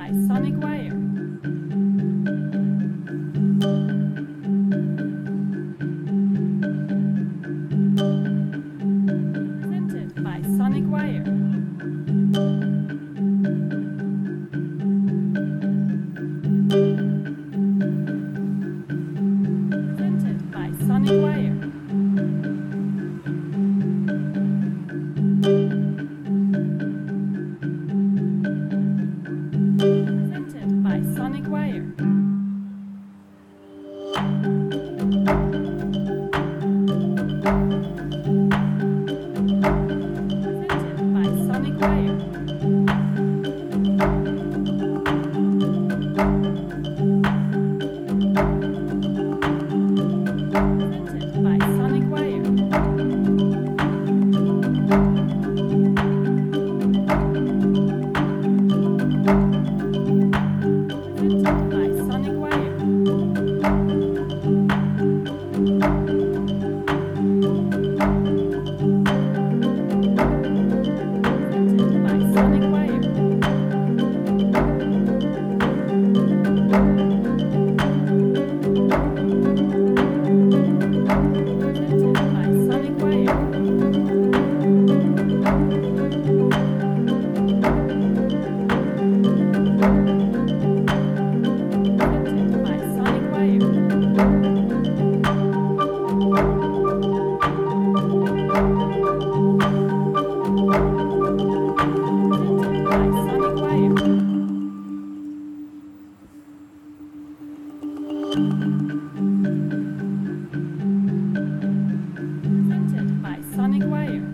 by Sonic Wire. Presented by Sonic Wire. Presented by Sonic Wire. Presented by Sonic Wire. Presented by Sonic Wire. Presented by Sonic Wire. Presented by Sonic Wire. Presented by Sonic Wire. Presented by Sonic Wire. Presented by Sonic Wire. Presented by Sonic Wire. Presented by Sonic Wire.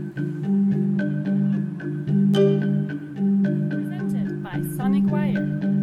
Presented by Sonic Wire.